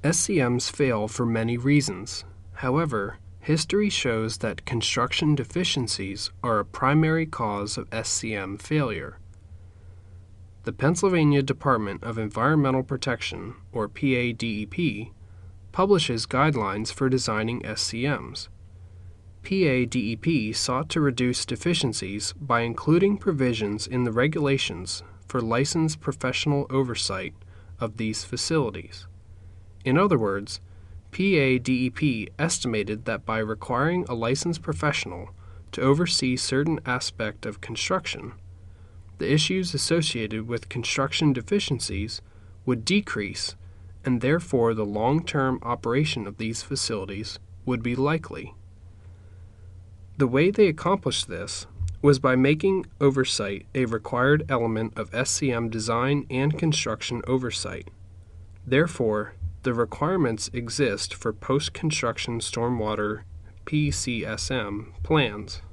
SCMs fail for many reasons. However, history shows that construction deficiencies are a primary cause of SCM failure. The Pennsylvania Department of Environmental Protection, or PADEP, publishes guidelines for designing SCMs. PADEP sought to reduce deficiencies by including provisions in the regulations for licensed professional oversight of these facilities. In other words, PADEP estimated that by requiring a licensed professional to oversee certain aspect of construction, the issues associated with construction deficiencies would decrease, and therefore the long-term operation of these facilities would be likely. The way they accomplished this was by making oversight a required element of SCM design and construction oversight. Therefore, the requirements exist for post-construction stormwater (PCSM) plans.